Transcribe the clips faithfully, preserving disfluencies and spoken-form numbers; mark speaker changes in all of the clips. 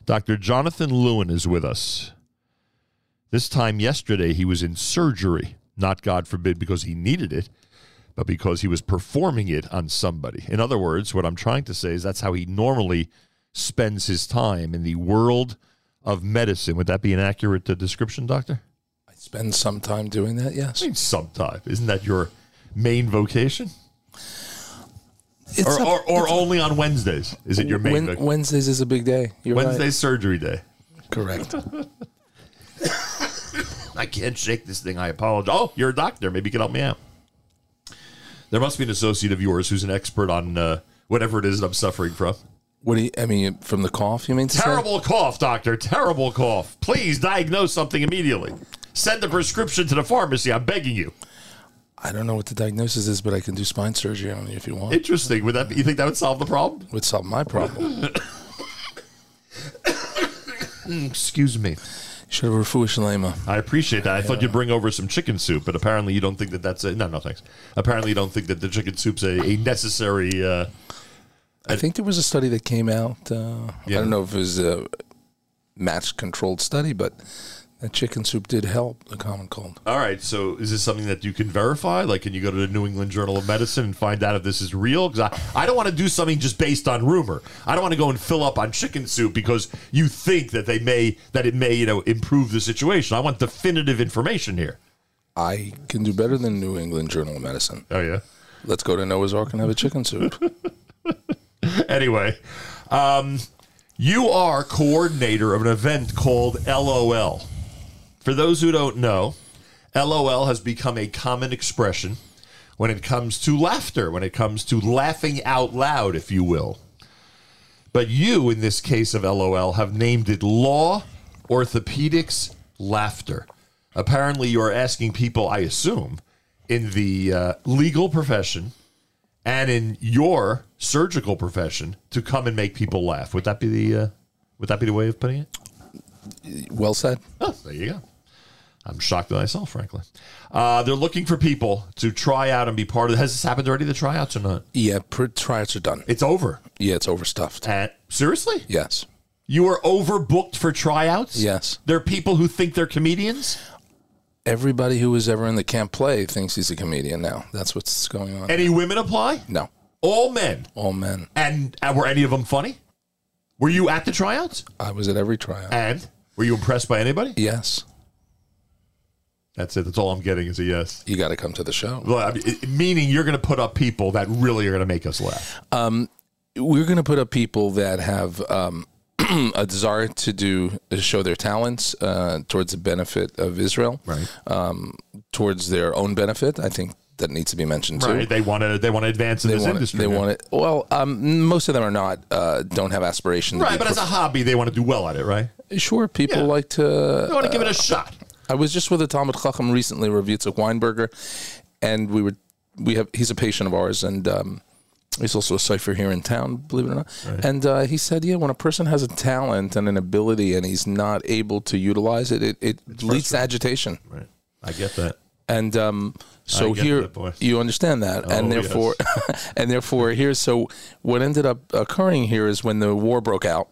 Speaker 1: Doctor Jonathan Lewin is with us. This time yesterday, he was in surgery, not, God forbid, because he needed it, but because he was performing it on somebody. In other words, what I'm trying to say is that's how he normally spends his time in the world of medicine. Would that be an accurate uh, description, Doctor?
Speaker 2: I spend some time doing that, yes.
Speaker 1: I mean, some time. Isn't that your main vocation?
Speaker 2: It's
Speaker 1: or
Speaker 2: a,
Speaker 1: or, or only on Wednesdays? Is it your main
Speaker 2: when,
Speaker 1: vocation?
Speaker 2: Wednesdays is a big day. You're
Speaker 1: Wednesday's
Speaker 2: right.
Speaker 1: surgery day.
Speaker 2: Correct.
Speaker 1: I can't shake this thing. I apologize. Oh, you're a doctor. Maybe you can help me out. There must be an associate of yours who's an expert on uh, whatever it is that I'm suffering from.
Speaker 2: What do you, I mean, from the cough, you mean to
Speaker 1: Terrible
Speaker 2: say?
Speaker 1: cough, doctor. Terrible cough. Please diagnose something immediately. Send the prescription to the pharmacy. I'm begging you.
Speaker 2: I don't know what the diagnosis is, but I can do spine surgery on you if you want.
Speaker 1: Interesting. Would that be, you think that would solve the problem?
Speaker 2: Would solve my problem.
Speaker 1: Excuse me.
Speaker 2: Should have refuah shalema.
Speaker 1: I appreciate that. I thought you'd bring over some chicken soup, but apparently you don't think that that's a... No, no, thanks. Apparently you don't think that the chicken soup's a, a necessary... Uh,
Speaker 2: I think there was a study that came out. Uh,
Speaker 1: Yeah.
Speaker 2: I don't know if it was a match-controlled study, but that chicken soup did help the common cold.
Speaker 1: all right, so is this something that you can verify? Like, can you go to the New England Journal of Medicine and find out if this is real? Because I, I don't want to do something just based on rumor. I don't want to go and fill up on chicken soup because you think that they may that it may, you know, improve the situation. I want definitive information here.
Speaker 2: I can do better than New England Journal of Medicine.
Speaker 1: Oh, yeah?
Speaker 2: Let's go to Noah's Ark and have a chicken soup.
Speaker 1: Anyway, um, you are coordinator of an event called L O L. For those who don't know, L O L has become a common expression when it comes to laughter, when it comes to laughing out loud, if you will. But you, in this case of L O L, have named it Law Orthopedics Laughter. Apparently, you're asking people, I assume, in the uh, legal profession and in your surgical profession to come and make people laugh. Would that be the uh, would that be the way of putting it?
Speaker 2: Well said.
Speaker 1: Oh, there you go. I'm shocked at myself, frankly. Uh, they're looking for people to try out and be part of it. Has this happened already, the tryouts, or not?
Speaker 2: Yeah, per- tryouts are done.
Speaker 1: It's over.
Speaker 2: Yeah, it's overstuffed.
Speaker 1: And, seriously?
Speaker 2: Yes.
Speaker 1: You are overbooked for tryouts?
Speaker 2: Yes.
Speaker 1: There are people who think they're comedians?
Speaker 2: Everybody who was ever in the camp play thinks he's a comedian now. That's what's going on.
Speaker 1: Any women apply?
Speaker 2: No.
Speaker 1: All men?
Speaker 2: All men.
Speaker 1: And, and were any of them funny? Were you at the tryouts?
Speaker 2: I was at every tryout.
Speaker 1: And? Were you impressed by anybody?
Speaker 2: Yes.
Speaker 1: That's it. That's all I'm getting is a yes.
Speaker 2: You got to come to the show.
Speaker 1: Well, I mean, it, meaning you're going to put up people that really are going to make us laugh.
Speaker 2: Um, we're going to put up people that have um, a desire to do to show their talents uh, towards the benefit of Israel,
Speaker 1: Right.
Speaker 2: Um, towards their own benefit. I think that needs to be mentioned too.
Speaker 1: Right. They want to. They want to advance in
Speaker 2: They
Speaker 1: this
Speaker 2: want
Speaker 1: industry.
Speaker 2: it. They
Speaker 1: man.
Speaker 2: want it. Well, um, most of them are not. Uh, don't have aspirations.
Speaker 1: Right, but as a hobby, they want to do well at it, right?
Speaker 2: Sure, people
Speaker 1: Yeah.
Speaker 2: like to.
Speaker 1: They want to give it a shot.
Speaker 2: I was just with a Talmud Chacham recently, Rav Yitzchak Weinberger, and we were we have he's a patient of ours, and um, he's also a cipher here in town, believe it or not.
Speaker 1: Right.
Speaker 2: And uh, he said, yeah, when a person has a talent and an ability and he's not able to utilize it, it, it leads to agitation.
Speaker 1: Right, I get that.
Speaker 2: And um, so
Speaker 1: I get
Speaker 2: here
Speaker 1: that, boy.
Speaker 2: you understand that,
Speaker 1: Oh,
Speaker 2: and therefore, and therefore here. So what ended up occurring here is when the war broke out,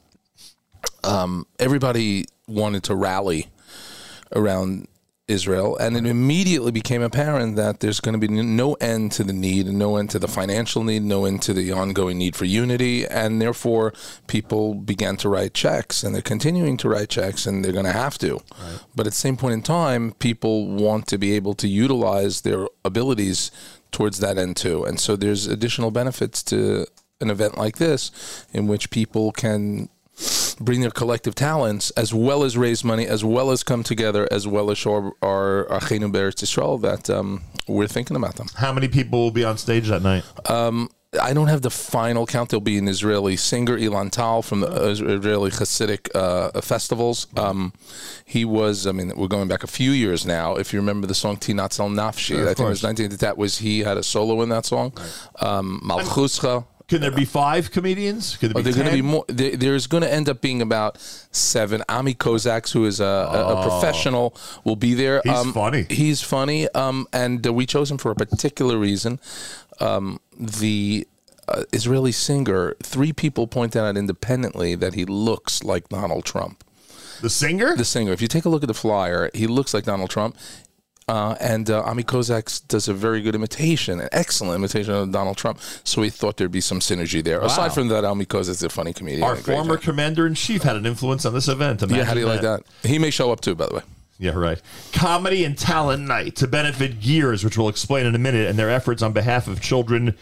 Speaker 2: um, everybody wanted to rally around Israel, and it immediately became apparent that there's going to be no end to the need, no end to the financial need, no end to the ongoing need for unity, and therefore people began to write checks, and they're continuing to write checks, and they're going to have to. Right. But at the same point in time, people want to be able to utilize their abilities towards that end too, and so there's additional benefits to an event like this in which people can bring their collective talents, as well as raise money, as well as come together, as well as show our Achenu Be'eretz Yisrael that um, we're thinking about them.
Speaker 1: How many people will be on stage that night?
Speaker 2: Um, I don't have the final count. There'll be an Israeli singer, Ilan Tal, from the Israeli Hasidic uh, festivals. Um, he was, I mean, we're going back a few years now. If you remember the song Tinatzel Nafshi,
Speaker 1: Sure,
Speaker 2: I think it was nineteen, that was, he had a solo in that song. Right. Um, Malchuscha.
Speaker 1: Can there be five comedians? Could there be
Speaker 2: oh, they're going to be
Speaker 1: ten?
Speaker 2: more. There, there's going to end up being about seven. Ami Kozaks, who is a, a, a professional, will be there.
Speaker 1: He's
Speaker 2: um,
Speaker 1: funny.
Speaker 2: He's funny, um, and uh, we chose him for a particular reason. Um, the uh, Israeli singer. Three people pointed out independently that he looks like Donald Trump.
Speaker 1: The singer?
Speaker 2: The singer. If you take a look at the flyer, he looks like Donald Trump. Uh, and uh, Ami Kozak does a very good imitation, an excellent imitation of Donald Trump. So we thought there'd be some synergy there.
Speaker 1: Wow.
Speaker 2: Aside from that, Ami Kozak's a funny comedian.
Speaker 1: Our former commander-in-chief had an influence on this event.
Speaker 2: Yeah,
Speaker 1: Imagine
Speaker 2: how do you
Speaker 1: that.
Speaker 2: like that? He may show up too, by the way.
Speaker 1: Yeah, right. Comedy and Talent Night to benefit Gears, which we'll explain in a minute, and their efforts on behalf of children,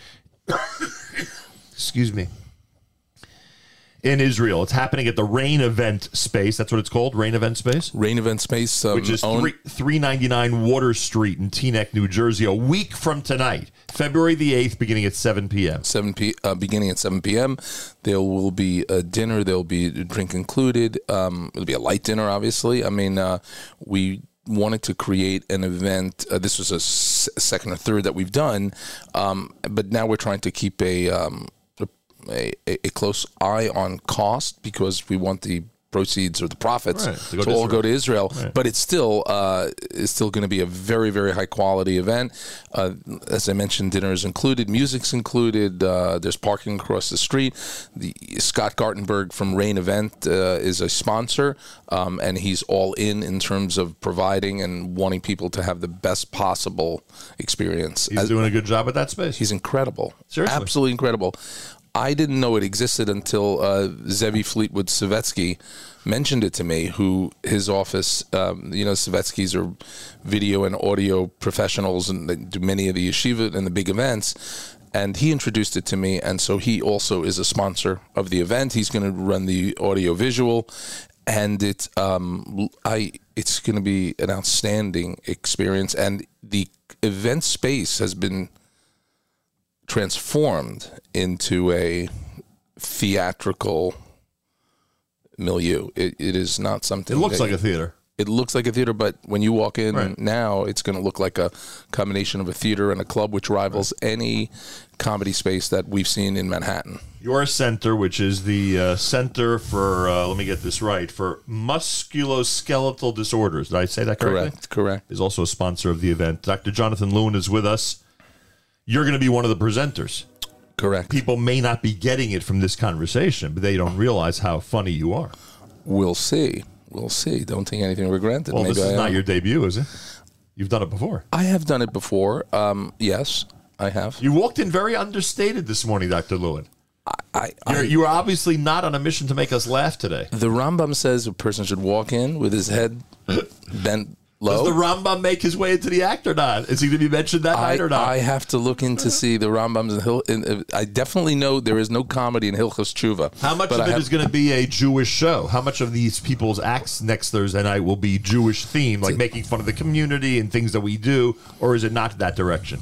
Speaker 1: excuse me, in Israel. It's happening at the Rain Event Space. That's what it's called, Rain Event Space?
Speaker 2: Rain Event Space. Um,
Speaker 1: Which is
Speaker 2: owned-
Speaker 1: three ninety-nine Water Street in Teaneck, New Jersey, a week from tonight, February the eighth, beginning at seven p.m.
Speaker 2: seven p. Uh, beginning at seven p.m. There will be a dinner. There will be a drink included. Um, it'll be a light dinner, obviously. I mean, uh, we wanted to create an event. Uh, this was a s- second or third that we've done, um, but now we're trying to keep a, um, a a close eye on cost because we want the proceeds or the profits
Speaker 1: Right,
Speaker 2: to,
Speaker 1: to go to
Speaker 2: all
Speaker 1: Israel.
Speaker 2: go to Israel.
Speaker 1: Right.
Speaker 2: But it's still uh, it's still going to be a very, very high quality event. Uh, as I mentioned, dinner is included, music's included. Uh, there's parking across the street. The Scott Gartenberg from Rain Event uh, is a sponsor, um, and he's all in in terms of providing and wanting people to have the best possible experience.
Speaker 1: He's
Speaker 2: As-
Speaker 1: doing a good job at that space.
Speaker 2: He's incredible.
Speaker 1: Seriously?
Speaker 2: Absolutely incredible. I didn't know it existed until uh, Zevi Fleetwood Savetsky mentioned it to me, who his office, um, you know, Savetsky's are video and audio professionals and they do many of the yeshiva and the big events. And he introduced it to me. And so he also is a sponsor of the event. He's going to run the audio visual. And it, um, I, it's going to be an outstanding experience. And the event space has been transformed into a theatrical milieu. It, it is not something.
Speaker 1: It looks
Speaker 2: that-
Speaker 1: like a theater.
Speaker 2: It looks like a theater, but when you walk in
Speaker 1: Right.
Speaker 2: now, it's going to look like a combination of a theater and a club, which rivals any comedy space that we've seen in Manhattan.
Speaker 1: Your center, which is the uh, Center for, uh, let me get this right, for Musculoskeletal Disorders. Did I say that correctly?
Speaker 2: Correct, correct.
Speaker 1: Is also a sponsor of the event. Doctor Jonathan Lewin is with us. You're going to be one of the presenters.
Speaker 2: Correct.
Speaker 1: People may not be getting it from this conversation, but they don't realize how funny you are.
Speaker 2: We'll see. We'll see. Don't take anything for granted.
Speaker 1: Well,
Speaker 2: Maybe
Speaker 1: this is
Speaker 2: I
Speaker 1: not
Speaker 2: am.
Speaker 1: your debut, is it? You've done it before.
Speaker 2: I have done it before. Um, yes, I have.
Speaker 1: You walked in very understated this morning, Doctor Lewin.
Speaker 2: I,
Speaker 1: You're,
Speaker 2: I,
Speaker 1: you were obviously not on a mission to make us laugh today.
Speaker 2: the Rambam says a person should walk in with his head bent low.
Speaker 1: Does the Rambam make his way into the act or not? Is he going to be mentioned that
Speaker 2: I,
Speaker 1: night or not?
Speaker 2: I have to look in to see the Rambams and Hil- in, uh, I definitely know there is no comedy in Hilchos Tshuva.
Speaker 1: How much
Speaker 2: but
Speaker 1: of
Speaker 2: I
Speaker 1: it
Speaker 2: have-
Speaker 1: is going to be a Jewish show? How much of these people's acts next Thursday night will be Jewish themed, like making fun of the community and things that we do, or is it not that direction?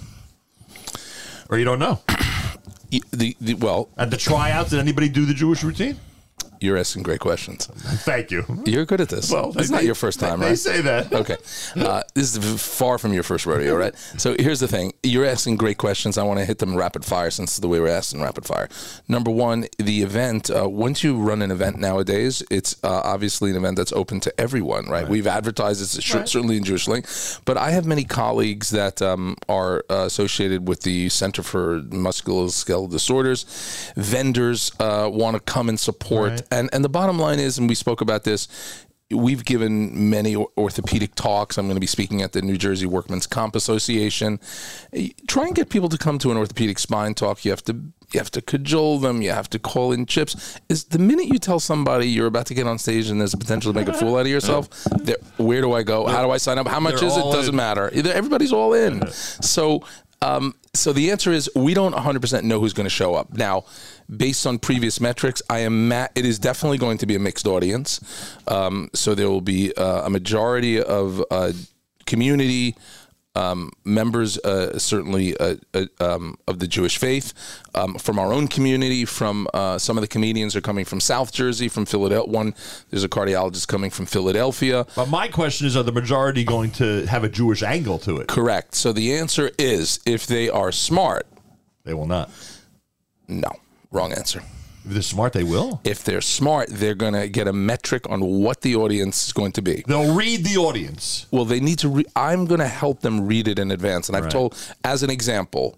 Speaker 1: Or you don't know?
Speaker 2: Y- the, the, well,
Speaker 1: At the tryouts, did anybody do the Jewish routine?
Speaker 2: you're asking great questions.
Speaker 1: Thank you.
Speaker 2: You're good at this.
Speaker 1: Well,
Speaker 2: it's
Speaker 1: they-
Speaker 2: not your first time,
Speaker 1: they,
Speaker 2: right?
Speaker 1: They say that.
Speaker 2: Okay. Uh, this is far from your first rodeo, right? So here's the thing. You're asking great questions. I want to hit them rapid fire since the way we're asking rapid fire. Number one, the event, uh, once you run an event nowadays, it's uh, obviously an event that's open to everyone, right? We've advertised it's sh-
Speaker 1: Right.
Speaker 2: certainly in Jewish Link, but I have many colleagues that um, are uh, associated with the Center for Musculoskeletal Disorders. Vendors uh, want to come and support.
Speaker 1: Right.
Speaker 2: And, and the bottom line is, and we spoke about this, we've given many or- orthopedic talks. I'm going to be speaking at the New Jersey Workmen's Comp Association. Try and get people to come to an orthopedic spine talk. You have to you have to cajole them. You have to call in chips. Is the minute you tell somebody you're about to get on stage and there's a potential to make a fool out of yourself, they're- where do I go? How do I sign up? How much
Speaker 1: They're
Speaker 2: is it?
Speaker 1: all
Speaker 2: Doesn't
Speaker 1: in.
Speaker 2: matter. Either- Everybody's all in. So. Um, so the answer is we don't one hundred percent know who's going to show up. Now, based on previous metrics, I am ma- it is definitely going to be a mixed audience. Um, so there will be uh, a majority of uh, community um, members, uh, certainly uh, uh, um, of the Jewish faith, um, from our own community. From uh, some of the comedians are coming from South Jersey, from Philadelphia. One, there's a cardiologist coming from Philadelphia.
Speaker 1: But my question is, are the majority going to have a Jewish angle to it?
Speaker 2: Correct. So the answer is, if they are smart,
Speaker 1: They will not.
Speaker 2: no. Wrong answer.
Speaker 1: If they're smart, they will.
Speaker 2: If they're smart, they're going to get a metric on what the audience is going to be.
Speaker 1: They'll read the audience.
Speaker 2: Well, they need to. Re- I'm going to help them read it in advance. And I've
Speaker 1: Right.
Speaker 2: told, as an example,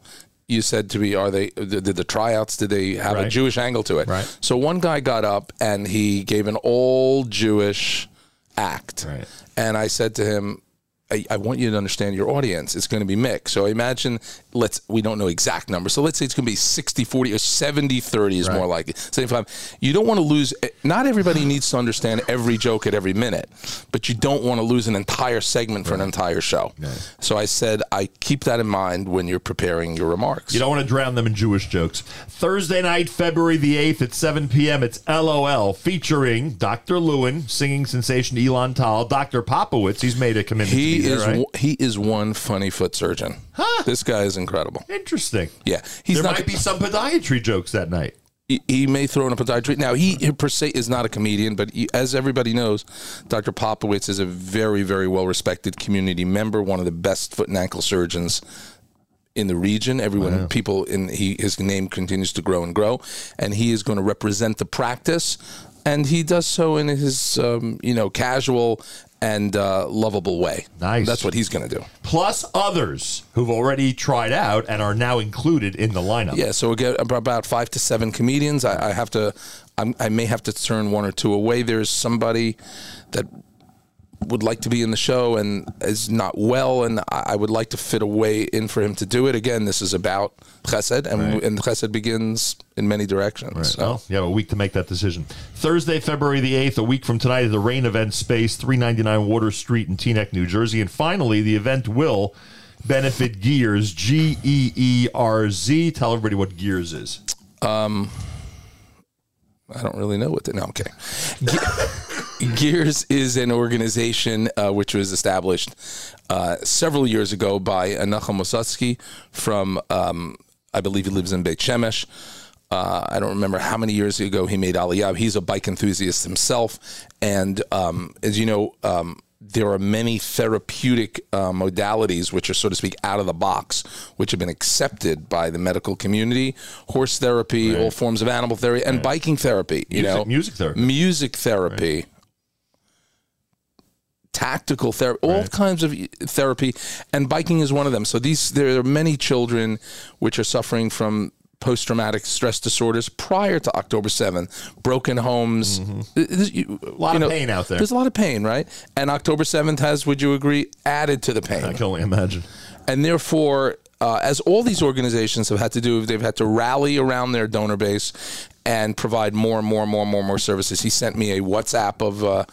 Speaker 2: you said to me, are they, did the tryouts, did they have
Speaker 1: Right.
Speaker 2: a Jewish angle to it?
Speaker 1: Right.
Speaker 2: So one guy got up and he gave an all Jewish act.
Speaker 1: Right.
Speaker 2: And I said to him, I, I want you to understand your audience. It's going to be mixed. So imagine, let's, we don't know exact numbers. So let's say it's going to be sixty forty or seventy thirty is
Speaker 1: Right.
Speaker 2: more like it. seventy-five. You don't want to lose, not everybody needs to understand every joke at every minute, but you don't want to lose an entire segment for an entire show.
Speaker 1: Right.
Speaker 2: So I said, I keep that in mind when you're preparing your remarks.
Speaker 1: You don't want to drown them in Jewish jokes. Thursday night, February the eighth at seven p.m., it's L O L featuring Doctor Lewin, singing sensation Elon Tal, Doctor Popowitz. He's made a commitment
Speaker 2: He
Speaker 1: to be there,
Speaker 2: is
Speaker 1: right?
Speaker 2: he is one funny foot surgeon.
Speaker 1: Huh.
Speaker 2: This guy is incredible.
Speaker 1: Interesting.
Speaker 2: Yeah, he's
Speaker 1: There
Speaker 2: not.
Speaker 1: might be some podiatry jokes that night.
Speaker 2: He, he may throw in a podiatry. Now, he, he per se is not a comedian, but he, as everybody knows, Doctor Popowitz is a very, very well-respected community member, one of the best foot and ankle surgeons in the region. Everyone,
Speaker 1: Wow.
Speaker 2: people in he, his name continues to grow and grow, and he is going to represent the practice, and he does so in his, um, you know, casual and uh, lovable way.
Speaker 1: Nice.
Speaker 2: That's what he's going to do.
Speaker 1: Plus others who've already tried out and are now included in the lineup.
Speaker 2: Yeah, so we get about five to seven comedians. I, I have to, I'm, I may have to turn one or two away. There's somebody that would like to be in the show and is not well, and I, I would like to fit a way in for him to do it. Again, this is about chesed, and,
Speaker 1: Right.
Speaker 2: and chesed begins in many directions.
Speaker 1: Right.
Speaker 2: So.
Speaker 1: Well, you have a week to make that decision. Thursday, February the eighth, a week from tonight, at the Rain Event Space, three ninety-nine Water Street in Teaneck, New Jersey. And finally, the event will benefit Gears, G E E R Z. Tell everybody what Gears is.
Speaker 2: Um, I don't really know what the, no, I'm kidding. Ge- Gears is an organization uh, which was established uh, several years ago by Nachum Mosatsky from, um, I believe he lives in Beit Shemesh. Uh, I don't remember how many years ago he made Aliyah. He's a bike enthusiast himself. And um, as you know, um, there are many therapeutic uh, modalities which are, so to speak, out of the box, which have been accepted by the medical community. Horse therapy,
Speaker 1: Right.
Speaker 2: all forms of animal therapy, and biking therapy. You
Speaker 1: Music-
Speaker 2: know,
Speaker 1: music therapy.
Speaker 2: music therapy, tactical therapy, all
Speaker 1: Right.
Speaker 2: kinds of therapy, and biking is one of them. So these, there are many children which are suffering from post-traumatic stress disorders prior to October seventh, broken homes. Mm-hmm.
Speaker 1: A lot of pain out there.
Speaker 2: There's a lot of pain, right? And October seventh has, would you agree, added to the pain.
Speaker 1: I can only imagine.
Speaker 2: And therefore, uh, as all these organizations have had to do, they've had to rally around their donor base and provide more and more and more and more and more services. He sent me a WhatsApp of uh,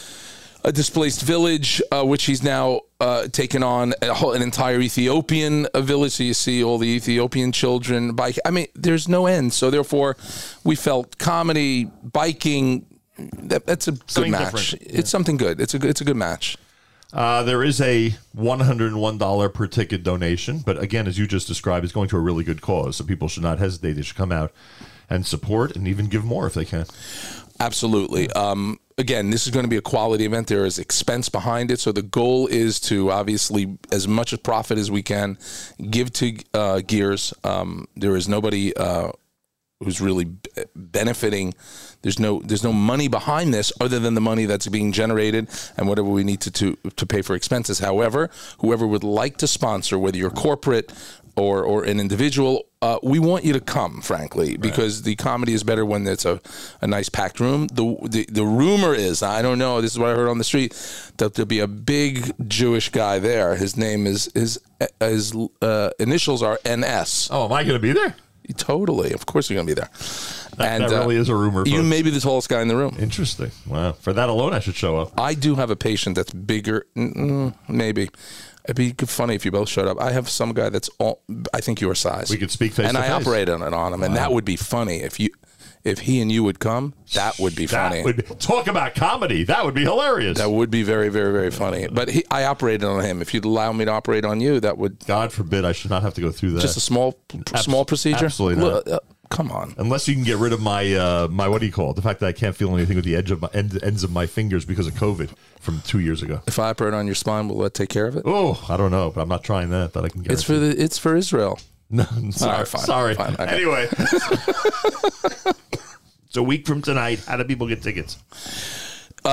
Speaker 2: a displaced village, uh, which he's now uh, taken on a whole, an entire Ethiopian uh, village. So you see all the Ethiopian children bike. I mean, there's no end. So therefore, we felt comedy, biking. That, that's a
Speaker 1: Something
Speaker 2: good match.
Speaker 1: different.
Speaker 2: It's something good. It's a good- it's a good match.
Speaker 1: Uh, there is a one hundred one dollars per ticket donation, but again, as you just described, it's going to a really good cause. So people should not hesitate. They should come out and support and even give more if they can.
Speaker 2: Absolutely. Um, again, this is going to be a quality event. There is expense behind it. So the goal is to obviously, as much as profit as we can, give to uh, Gears. Um, there is nobody uh, who's really b- benefiting. There's no there's no money behind this other than the money that's being generated and whatever we need to, to, to pay for expenses. However, whoever would like to sponsor, whether you're corporate or or an individual, uh, we want you to come, frankly, because the comedy is better when it's a, a nice packed room. The, the the rumor is, I don't know, this is what I heard on the street, that there'll be a big Jewish guy there. His name is, his, his uh, initials are N S.
Speaker 1: Oh, am I going to be there?
Speaker 2: Totally. Of course you're going to be there.
Speaker 1: That,
Speaker 2: and
Speaker 1: that really
Speaker 2: uh,
Speaker 1: is a rumor.
Speaker 2: You
Speaker 1: folks.
Speaker 2: may be the tallest guy in the room.
Speaker 1: Interesting. Wow. For that alone, I should show up.
Speaker 2: I do have a patient that's bigger. Mm, maybe. It'd be funny if you both showed up. I have some guy that's all, I think your size.
Speaker 1: We could speak face
Speaker 2: and
Speaker 1: to
Speaker 2: I
Speaker 1: face.
Speaker 2: operate on it on him, and that would be funny if you, if he and you would come. That would be
Speaker 1: That
Speaker 2: funny.
Speaker 1: would talk about comedy. That would be hilarious.
Speaker 2: That would be very, very, very funny. But he, I operated on him. If you'd allow me to operate on you, that would
Speaker 1: God forbid I should not have to go through that.
Speaker 2: just a small, small procedure.
Speaker 1: absolutely not.
Speaker 2: Look, uh, come on.
Speaker 1: Unless you can get rid of my uh, my what do you call it? The fact that I can't feel anything with the edge of my end, ends of my fingers because of COVID from two years ago.
Speaker 2: If I operate on your spine, will that take care of it?
Speaker 1: Oh, I don't know, but I'm not trying that. That I can get.
Speaker 2: It's for the. It's for Israel.
Speaker 1: No, sorry.
Speaker 2: right, fine,
Speaker 1: sorry.
Speaker 2: fine, okay.
Speaker 1: Anyway, it's a week from tonight. How do people get tickets?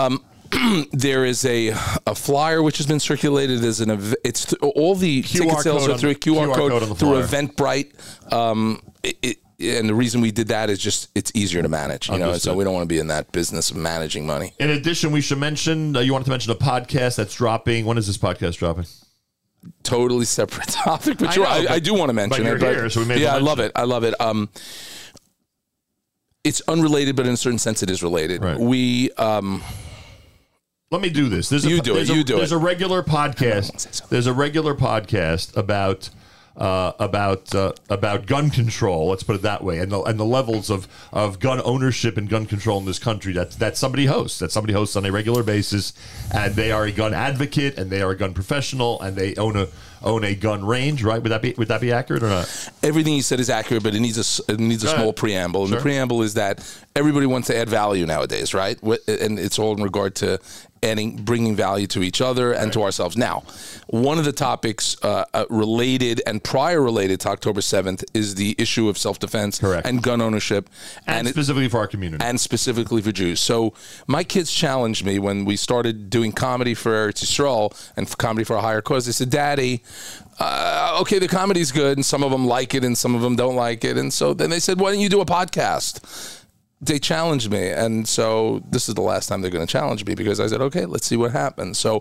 Speaker 2: there is a a flyer which has been circulated as an ev- it's th- all the
Speaker 1: Q R
Speaker 2: ticket sales
Speaker 1: code
Speaker 2: are
Speaker 1: on-
Speaker 2: through a Q R,
Speaker 1: Q R
Speaker 2: code,
Speaker 1: code on the
Speaker 2: through
Speaker 1: flyer.
Speaker 2: Eventbrite. Um, it, it, and the reason we did that is just it's easier to manage, you know.
Speaker 1: Understood.
Speaker 2: So we don't want to be in that business of managing money.
Speaker 1: In addition, we should mention uh, you wanted to mention a podcast that's dropping. When is this podcast dropping?
Speaker 2: Totally separate topic, but
Speaker 1: I
Speaker 2: you're,
Speaker 1: know,
Speaker 2: I,
Speaker 1: but-
Speaker 2: I do want to mention
Speaker 1: but you're
Speaker 2: it. But
Speaker 1: here, so we may as
Speaker 2: yeah,
Speaker 1: well
Speaker 2: I love
Speaker 1: mention
Speaker 2: it. I love it. Um, it's unrelated, but in a certain sense, it is related.
Speaker 1: Right.
Speaker 2: We. Um,
Speaker 1: Let me do this. There's a,
Speaker 2: You do it,
Speaker 1: there's a,
Speaker 2: you do
Speaker 1: There's
Speaker 2: it.
Speaker 1: a regular podcast. There's a regular podcast about uh, about uh, about gun control. Let's put it that way, and the and the levels of, of gun ownership and gun control in this country. That that somebody hosts. That somebody hosts on a regular basis, and they are a gun advocate, and they are a gun professional, and they own a own a gun range. Right? Would that be would that be accurate or not?
Speaker 2: everything you said is accurate, but it needs a s- it needs a
Speaker 1: Go
Speaker 2: small
Speaker 1: ahead.
Speaker 2: preamble. And
Speaker 1: Sure.
Speaker 2: the preamble is that everybody wants to add value nowadays, right? Wh- And it's all in regard to adding, bringing value to each other and to ourselves. Now, one of the topics uh, uh, related and prior related to October seventh is the issue of self-defense
Speaker 1: Correct.
Speaker 2: and gun ownership,
Speaker 1: And,
Speaker 2: and it,
Speaker 1: specifically for our community.
Speaker 2: and specifically for Jews. So my kids challenged me when we started doing comedy for Eretz Yisrael and for comedy for a higher cause. They said, Daddy, uh, okay, the comedy's good, and some of them like it, and some of them don't like it. And so then they said, why don't you do a podcast? They challenged me. And so this is the last time they're going to challenge me, because I said, okay, let's see what happens. So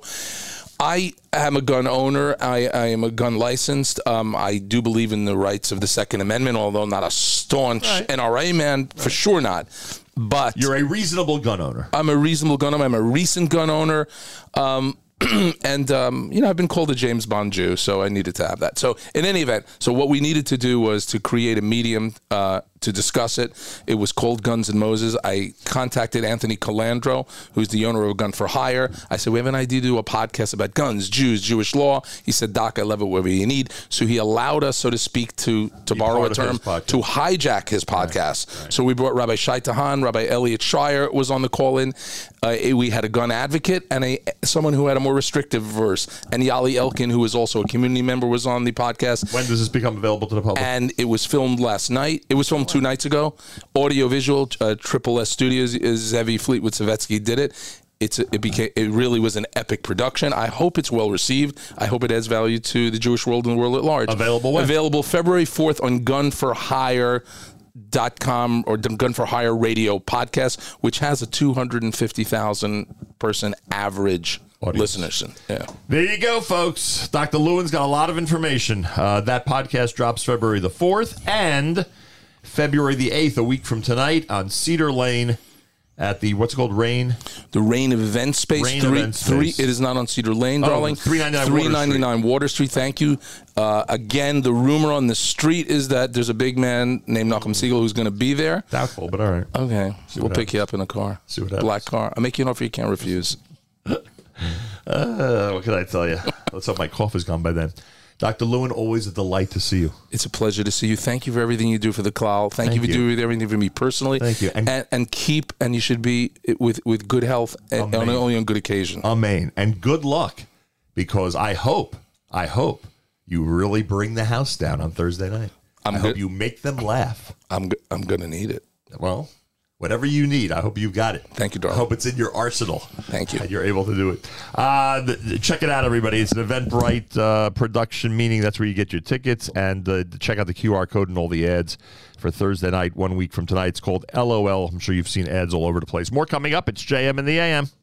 Speaker 2: I am a gun owner. I, I am a gun licensed. Um, I do believe in the rights of the Second Amendment, although not a staunch
Speaker 1: Right.
Speaker 2: N R A man, for sure not. But
Speaker 1: You're a reasonable gun owner.
Speaker 2: I'm a reasonable gun owner. I'm a recent gun owner. Um, and, um, you know, I've been called a James Bond Jew, so I needed to have that. So in any event, so what we needed to do was to create a medium uh, to discuss it. It was called Guns and Moses. I contacted Anthony Calandro, who's the owner of Gun for Hire. I said, we have an idea to do a podcast about guns, Jews, Jewish law. He said, Doc, I love it wherever you need. So he allowed us, so to speak, to, to borrow
Speaker 1: part
Speaker 2: a
Speaker 1: of
Speaker 2: term,
Speaker 1: his podcast.
Speaker 2: to hijack his podcast. So we brought Rabbi Shai Tahan, Rabbi Elliot Schreier was on the call-in. Uh, we had a gun advocate and a someone who had a more restrictive verse. And Yali Elkin, who is also a community member, was on the podcast.
Speaker 1: When does this become available to the public?
Speaker 2: And it was filmed last night. It was filmed two nights ago. Audio visual, uh, Triple S Studios, is Zevi Fleetwood Savetsky did it. It's a, it became it really was an epic production. I hope it's well received. I hope it adds value to the Jewish world and the world at large.
Speaker 1: Available when?
Speaker 2: Available February fourth on Gun for Hire dot com or Gun for Hire Radio podcast, which has a two hundred fifty thousand person average
Speaker 1: Audience.
Speaker 2: listenership. Yeah.
Speaker 1: There you go, folks. Doctor Lewin's got a lot of information. Uh, that podcast drops February the fourth and February the eighth, a week from tonight, on Cedar Lane at the, what's it called, Rain?
Speaker 2: The Rain Event Space.
Speaker 1: Rain
Speaker 2: three,
Speaker 1: Event
Speaker 2: three,
Speaker 1: Space.
Speaker 2: it is not on Cedar Lane,
Speaker 1: Oh,
Speaker 2: darling.
Speaker 1: three ninety-nine
Speaker 2: three ninety-nine Water Street. Thank you. Uh, again, the rumor on the street is that there's a big man named Malcolm Siegel who's going to be there.
Speaker 1: Doubtful, but all right.
Speaker 2: Okay. We'll
Speaker 1: what
Speaker 2: pick you up in a car.
Speaker 1: See what happens.
Speaker 2: Black car. I'll make you an offer you can't refuse.
Speaker 1: Uh, what can I tell you? Let's hope my cough is gone by then. Doctor Lewin, always a delight to see you.
Speaker 2: It's a pleasure to see you. Thank you for everything you do for the Klal. Thank,
Speaker 1: Thank
Speaker 2: you for
Speaker 1: you.
Speaker 2: doing everything for me personally.
Speaker 1: Thank you.
Speaker 2: And,
Speaker 1: And-
Speaker 2: and, keep, and you should be with, with good health and
Speaker 1: Amen.
Speaker 2: only on good occasion.
Speaker 1: Amen. And good luck, because I hope, I hope you really bring the house down on Thursday night.
Speaker 2: I'm
Speaker 1: I hope
Speaker 2: good.
Speaker 1: you make them laugh.
Speaker 2: I'm, go- I'm going to need it.
Speaker 1: Well, whatever you need, I hope you got it.
Speaker 2: Thank you,
Speaker 1: I
Speaker 2: darling.
Speaker 1: hope it's in your arsenal.
Speaker 2: Thank you.
Speaker 1: And you're able to do it. Uh, th- th- check it out, everybody. It's an Eventbrite uh, production, meaning that's where you get your tickets. And uh, check out the Q R code and all the ads for Thursday night, one week from tonight. It's called L O L. I'm sure you've seen ads all over the place. More coming up. It's J M in the A M.